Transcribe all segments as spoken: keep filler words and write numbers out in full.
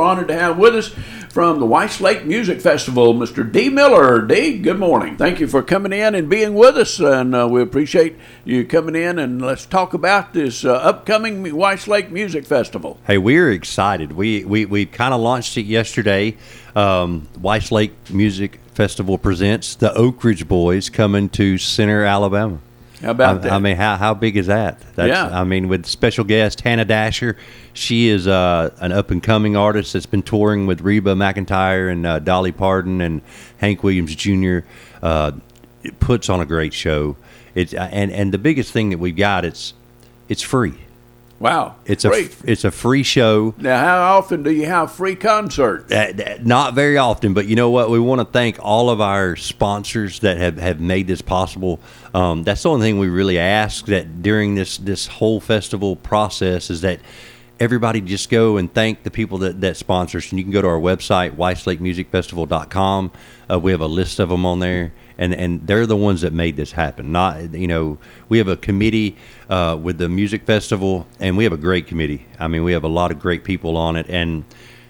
honored to have with us from the White Lake Music Festival, Mister D. Miller. D, good morning. Thank you for coming in and being with us, and uh, we appreciate you coming in, and let's talk about this uh, upcoming White Lake Music Festival. Hey, we're excited. We we, we kind of launched it yesterday. Um, White Lake Music Festival presents the Oak Ridge Boys coming to Center, Alabama. How about I, that? I mean, how how big is that? That's, yeah. I mean, with special guest Hannah Dasher, she is uh, an up and coming artist that's been touring with Reba McEntire and uh, Dolly Parton and Hank Williams Junior Uh, it puts on a great show. It's and and the biggest thing that we've got, it's it's free. Wow, it's free. a it's a free show. Now, how often do you have free concerts? Uh, not very often, but you know what? We want to thank all of our sponsors that have, have made this possible. Um, that's the only thing we really ask that during this this whole festival process is that everybody just go and thank the people that, that sponsor us. And you can go to our website, white lake music festival dot com. Uh, we have a list of them on there. And and they're the ones that made this happen. Not you know we have a committee uh, with the music festival, and we have a great committee. I mean, we have a lot of great people on it, and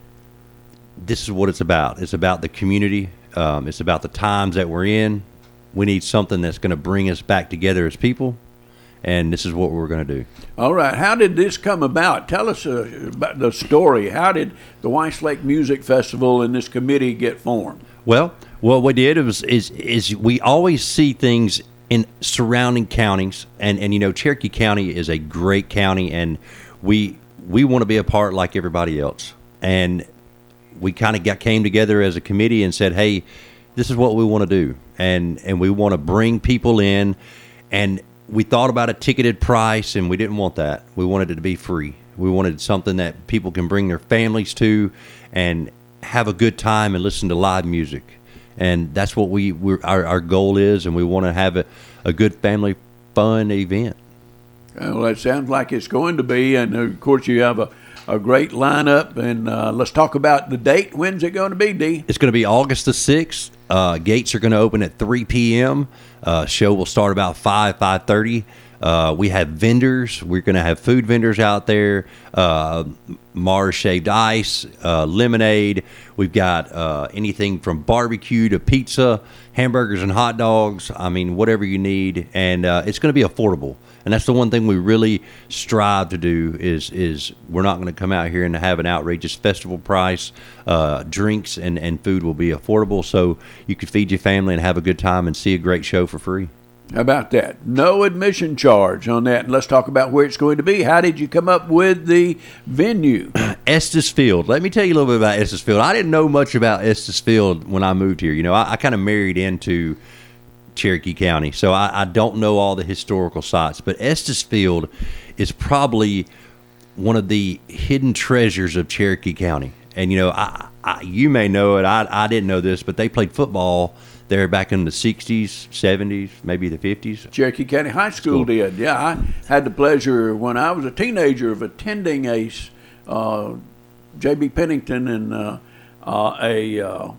this is what it's about. It's about the community. Um, it's about the times that we're in. We need something that's going to bring us back together as people, and this is what we're going to do. All right. How did this come about? Tell us uh, about the story. How did the White Lake Music Festival and this committee get formed? Well, what we did was is is we always see things in surrounding counties, and, and you know Cherokee County is a great county, and we we want to be a part like everybody else. And we kind of got came together as a committee and said, hey, this is what we want to do, and and we want to bring people in, and we thought about a ticketed price, and we didn't want that. We wanted it to be free. We wanted something that people can bring their families to, and have a good time and listen to live music. And that's what we we're, our our goal is, and we want to have a, a good family fun event. Well, that sounds like it's going to be, and of course you have a, a great lineup. And uh, let's talk about the date. When's it going to be, D? It's going to be August the sixth. Uh, gates are going to open at three p.m. Uh, show will start about five five thirty. Uh, we have vendors. We're going to have food vendors out there. Uh, Mars shaved ice, uh, lemonade. We've got uh, anything from barbecue to pizza, hamburgers and hot dogs. I mean, whatever you need, and uh, it's going to be affordable. And that's the one thing we really strive to do is is we're not going to come out here and have an outrageous festival price. Uh, drinks and, and food will be affordable, so you can feed your family and have a good time and see a great show for free. How about that? No admission charge on that. And let's talk about where it's going to be. How did you come up with the venue? Estes Field. Let me tell you a little bit about Estes Field. I didn't know much about Estes Field when I moved here. You know, I, I kind of married into Cherokee County, so I, I don't know all the historical sites. But Estes Field is probably one of the hidden treasures of Cherokee County. And, you know, I, I, you may know it. I, I didn't know this, but they played football there back in the sixties, seventies, maybe the fifties. Cherokee County High School, School. did. Yeah, I had the pleasure when I was a teenager of attending a uh, J B Pennington and uh, uh, a uh,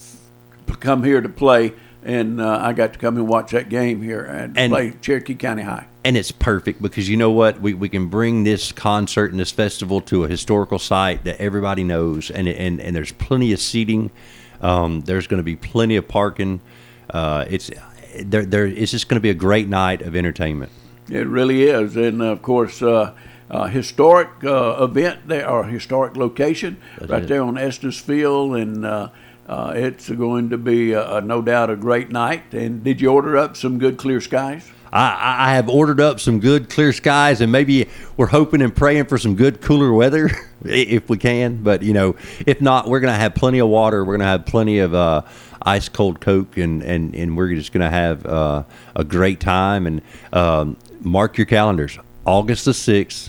come here to play, and uh, I got to come and watch that game here and, and play Cherokee County High. And it's perfect because you know what? We we can bring this concert and this festival to a historical site that everybody knows, and and, and there's plenty of seating. Um, there's going to be plenty of parking. Uh, it's there. There. It's just going to be a great night of entertainment. It really is, and of course, uh, uh, historic uh, event there, or historic location That's right it. there on Estes Field, and uh, uh, it's going to be uh, no doubt a great night. And did you order up some good clear skies? I, I have ordered up some good clear skies, and maybe we're hoping and praying for some good cooler weather if we can. But, you know, if not, we're going to have plenty of water. We're going to have plenty of uh, ice cold Coke, and, and, and we're just going to have uh, a great time. And um, mark your calendars. August the sixth,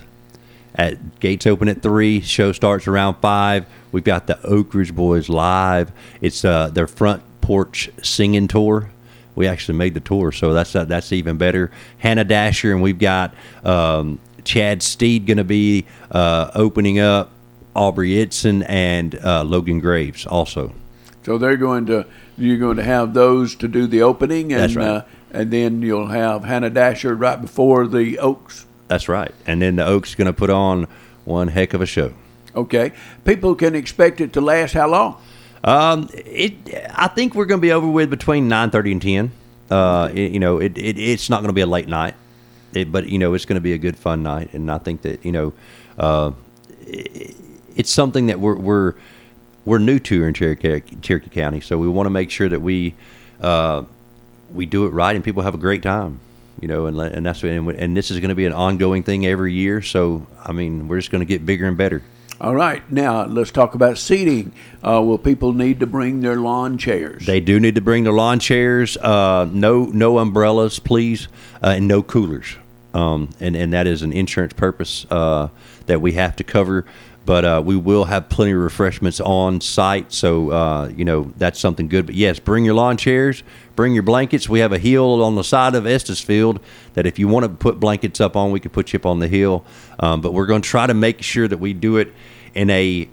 at gates open at three. Show starts around five. We've got the Oak Ridge Boys live. It's uh, their front porch singing tour. We actually made the tour, so that's uh, that's even better. Hannah Dasher, and we've got um, Chad Steed going to be uh, opening up, Aubrey Itzen, and uh, Logan Graves also. So they're going to you're going to have those to do the opening, and that's right. uh, and then you'll have Hannah Dasher right before the Oaks. That's right, and then the Oaks going to put on one heck of a show. Okay. People can expect it to last how long? Um, it. I think we're going to be over with between nine thirty and ten. Uh, it, you know, it, it it's not going to be a late night, it, but you know, it's going to be a good fun night, and I think that you know, uh, it, it's something that we're we're we're new to here in Cherokee, Cherokee County, so we want to make sure that we uh, we do it right and people have a great time. You know, and and that's and, and this is going to be an ongoing thing every year. So I mean, we're just going to get bigger and better. All right. Now, let's talk about seating. Uh, will people need to bring their lawn chairs? They do need to bring their lawn chairs. Uh, no no umbrellas, please, uh, and no coolers. Um, and, and that is an insurance purpose uh, that we have to cover. But uh, we will have plenty of refreshments on site. So, uh, you know, that's something good. But, yes, bring your lawn chairs. Bring your blankets. We have a hill on the side of Estes Field that if you want to put blankets up on, we can put you up on the hill. Um, but we're going to try to make sure that we do it in a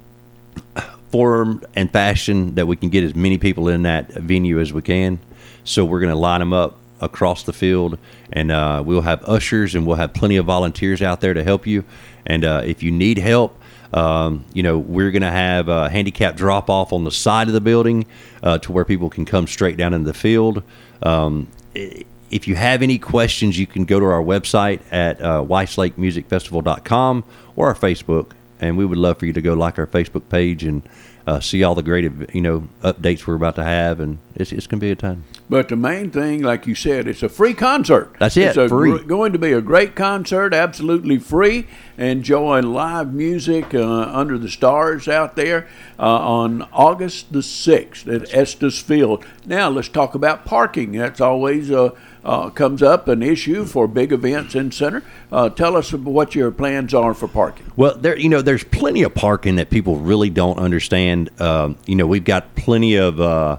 form and fashion that we can get as many people in that venue as we can. So we're going to line them up across the field, and uh, we'll have ushers, and we'll have plenty of volunteers out there to help you. And uh, if you need help, Um, you know, we're going to have a handicap drop-off on the side of the building uh, to where people can come straight down into the field. Um, if you have any questions, you can go to our website at uh, weiss lake music festival dot com or our Facebook, and we would love for you to go like our Facebook page and uh, see all the great, you know, updates we're about to have, and it's, it's going to be a time. But the main thing, like you said, it's a free concert. That's it, it's a free. Gr- going to be a great concert, absolutely free. Enjoy live music uh, under the stars out there uh, on August the sixth at Estes Field. Now let's talk about parking. That's always uh, uh, comes up an issue for big events in center. Uh, tell us what your plans are for parking. Well, there, you know, there's plenty of parking that people really don't understand. Um, you know, we've got plenty of uh,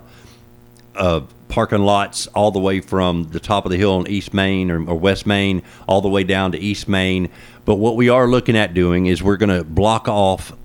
of parking lots all the way from the top of the hill on East Main or, or West Main all the way down to East Main. But what we are looking at doing is we're going to block off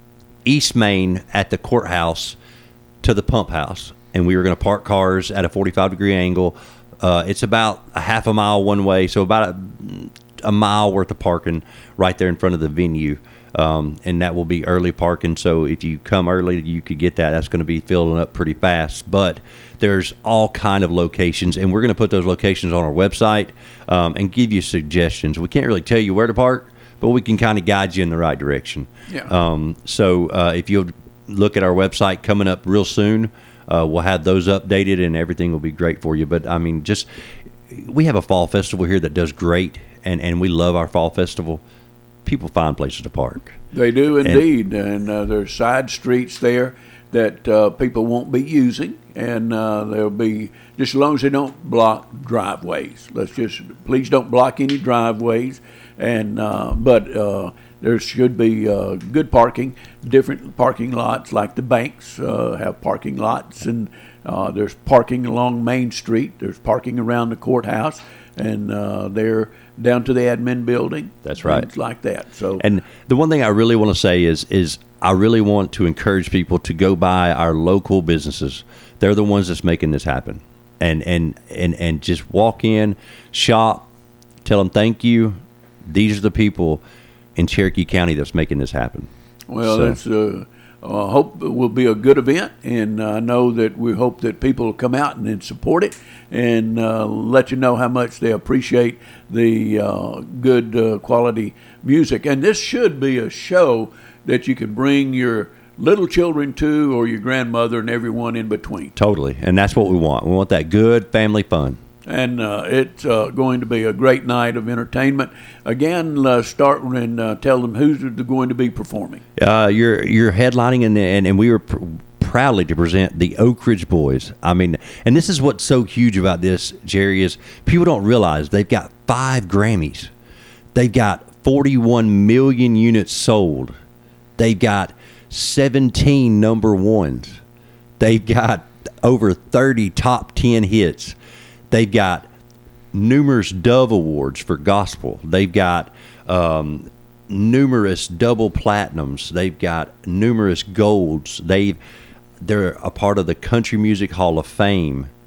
East Main at the courthouse to the pump house, and we are going to park cars at a forty-five degree angle. Uh, it's about a half a mile one way, so about a, a mile worth of parking right there in front of the venue. Um, and that will be early parking, so if you come early, you could get that. That's going to be filling up pretty fast. But there's all kind of locations, and we're going to put those locations on our website um, and give you suggestions. We can't really tell you where to park, but we can kind of guide you in the right direction. Yeah. Um, so uh, if you'll look at our website coming up real soon, uh, we'll have those updated, and everything will be great for you. But, I mean, just we have a fall festival here that does great, and, and we love our fall festival. People find places to park. They do indeed, and, and uh, there's side streets there that uh, people won't be using, and uh, there'll be, just as long as they don't block driveways. Let's just, please don't block any driveways, and uh, but uh, there should be uh, good parking. Different parking lots, like the banks uh, have parking lots, and uh, there's parking along Main Street. There's parking around the courthouse, and uh, they're down to the admin building. That's right. Things like that. So, and the one thing I really want to say is is I really want to encourage people to go by our local businesses. They're the ones that's making this happen. And and and, and just walk in, shop, tell them thank you. These are the people in Cherokee County that's making this happen. Well, so. it's uh, I hope it will be a good event, and I know that we hope that people will come out and, and support it, and uh, let you know how much they appreciate the uh, good uh, quality music. And this should be a show that you can bring your little children to, or your grandmother, and everyone in between. Totally, and that's what we want. We want that good family fun. And uh, it's uh, going to be a great night of entertainment. Again, uh, start and uh, tell them who's going to be performing. Uh, you're you're headlining, and and, and we were pr- proudly to present the Oak Ridge Boys. I mean, and this is what's so huge about this, Jerry, is people don't realize they've got five Grammys. They've got forty-one million units sold. They've got seventeen number ones. They've got over thirty top ten hits. They've got numerous Dove Awards for gospel. They've got um, numerous double platinums. They've got numerous golds. They've they're a part of the Country Music Hall of Fame.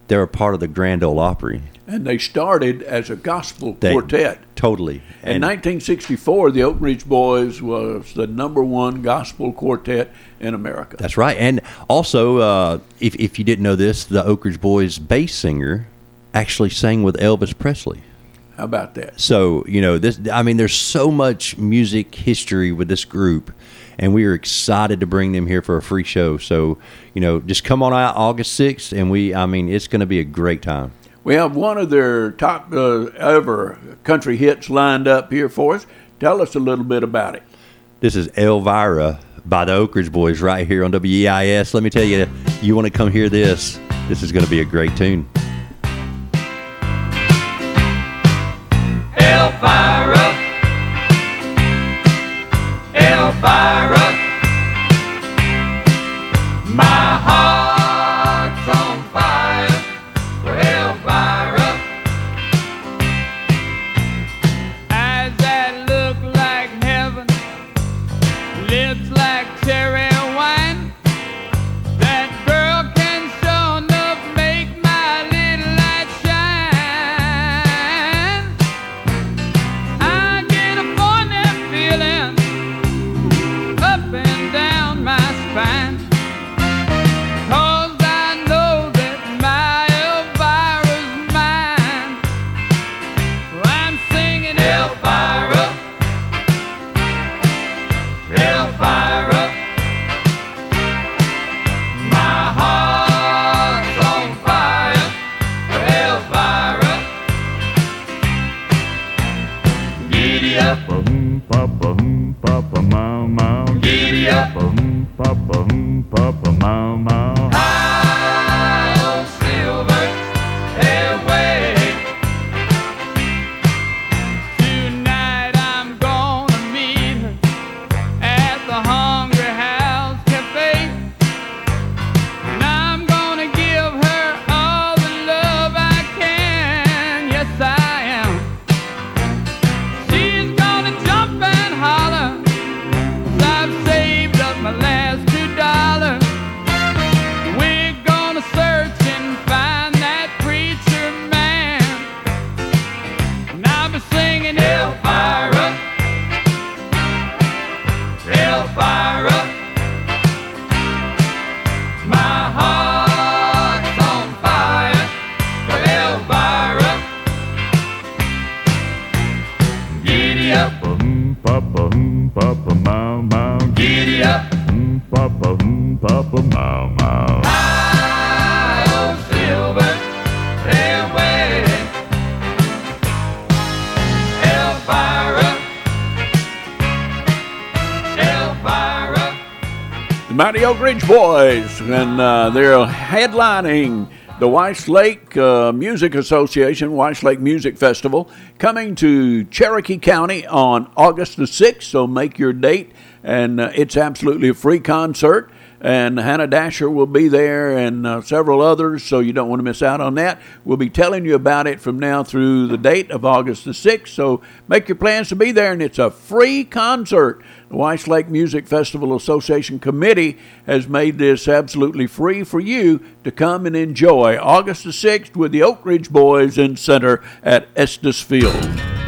they're a part of the Grand Ole Opry. And they started as a gospel They- quartet. Totally. In And nineteen sixty-four, the Oak Ridge Boys was the number one gospel quartet in America. that's right. And also, uh, if, if you didn't know this, the Oak Ridge Boys bass singer actually sang with Elvis Presley. How about that? So, you know, this, I mean, there's so much music history with this group, and we are excited to bring them here for a free show. So, you know, just come on out August sixth, and we, I mean, it's going to be a great time. We have one of their top uh, ever country hits lined up here for us. Tell us a little bit about it. This is Elvira by the Oak Ridge Boys right here on W E I S. Let me tell you, you want to come hear this, this is going to be a great tune. Elvira, Elvira, my heart's on fire for Elvira. Eyes that look like heaven, lips like cherry wine. That girl can sure enough make my little light shine. I get a funny feeling up and down my spine, 'cause I know that my Elvira's mine. I'm singing Elvira, Elvira, my heart's on fire for Elvira. Giddy up, Boom, papa, boom, papa, mau, mau. giddy up, Boom, papa, boom, papa, mau, mau. high on silver airway. Tonight I'm gonna meet her at the Hungry House Cafe, and I'm gonna give her all the love I can. Yes, I am. She's gonna jump and holler, 'cause I've saved up my last two dollars. We're gonna search and find that preacher man, and I'll be singing Elvira, Elvira, my heart's on fire for Elvira. Giddy up, Boom, papa, boom, papa, mau, mau. giddy up, Boom, papa, boom, papa, mau, mau. high on silver airway. Elvira, Elvira. The Mighty Oak Ridge Boys, and uh, they're headlining the Weiss Lake uh, Music Association, Weiss Lake Music Festival, coming to Cherokee County on August the sixth, so make your date, and uh, it's absolutely a free concert, and Hannah Dasher will be there, and uh, several others, so you don't want to miss out on that. We'll be telling you about it from now through the date of August the sixth, so make your plans to be there, and it's a free concert. The Weiss Lake Music Festival Association Committee has made this absolutely free for you to come and enjoy August the sixth with the Oak Ridge Boys in center at Estes Field.